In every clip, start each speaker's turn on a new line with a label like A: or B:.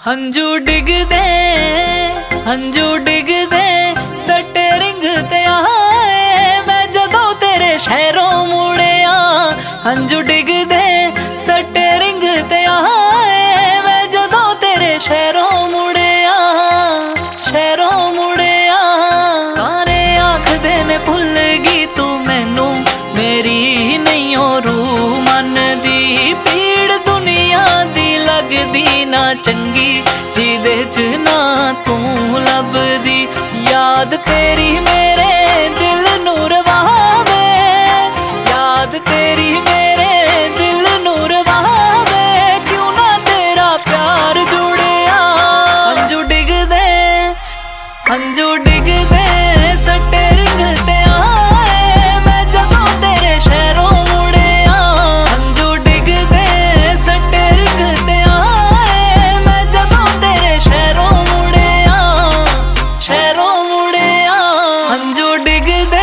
A: हंजू डिगदे सट्टे रिंग ते आए मैं जदों तेरे शहरों मुड़िया। हंजू डिगदे सट्टे रिंग ते आए मैं जदों तेरे शहरों मुड़िया, शहरों मुड़िया। सारे आखदे ने भुल गई तू मैनू, मेरी नहीं ओ रूह मन दी पीड़ दुनिया दी लगदी ना चंगी जिदे च ना तू लभदी। याद तेरी मेरे दिल नू रवावे, याद तेरी मेरे दिल नू रवावे, क्यों ना तेरा प्यार जुड़िया। हंजू डिगदे सट्टे रिंग ते आए मैं जदों तेरे शहरों मुड़िया। हंजू डिगदे सट्टे रिंग ते आए मैं जदों तेरे शहरों मुड़िया, शहरों मुड़िया। हंजू डिगदे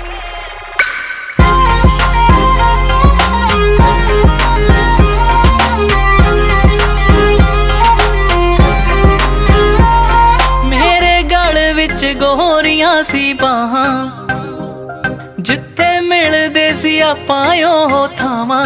A: मेरे गल विच गोरियां सी बाहां, जिथे मिलदे सी आपां ओह थावां।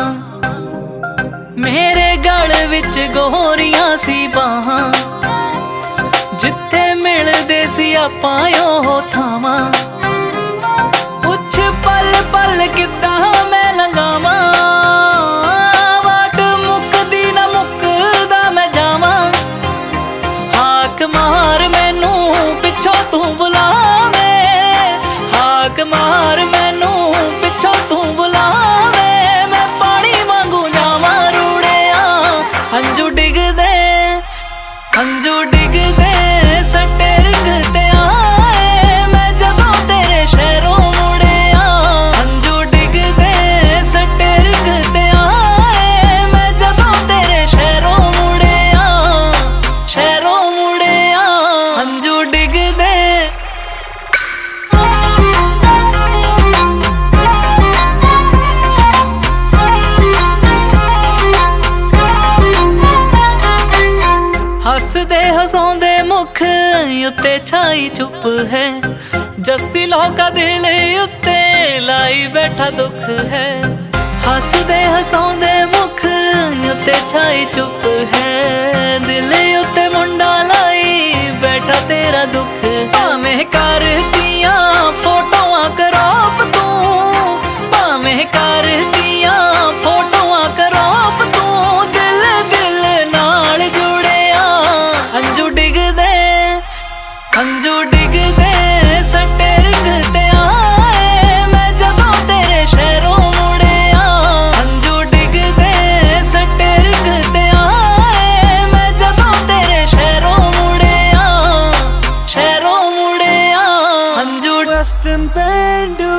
A: मेरे गल विच गोरियां सी बाहां, जिथे मिलदे सी आपां ओह थावां। पुछ पल पल किद्दां मैं लंघावां, वाट मुकदी ना मुकदा मैं जावां। हाक मार मैनू पिछों तू बुलावे, हाक मार मैनू पिछों तू बुलावे, मैं पानी वांगू जावां रूड़िया। हंजू डिगदे सट्टे रिंग ते आए मैं जदों तेरे शहरों मुड़िया। हंजू डिगदे सट्टे रिंग ते आए मैं जदों तेरे शहरों मुड़िया, शहरों मुड़िया। हंजू डिगदे हसदे हसौंदे मुख उत्ते छाई चुप है, जस्सी लोका दिल उत्ते लाई बैठा दुख है। हसदे हसौंदे मुख उत्ते छाई चुप है, दिल उत्ते मुंडा लाई बैठा तेरा दुख। भावें कर दियां फोटोआं करॉप तू, भावें कर दियां फोटोआं करॉप तू, दिल दिल नाल जुड़िया। हंजू डिगदे सट्टे रिंग ते आए मैं जदों तेरे शहरों मुड़िया। हंजू डिगदे सट्टे रिंग ते आए मैं जदों तेरे शहरों मुड़िया, शहरों मुड़िया। हंजू
B: Western Band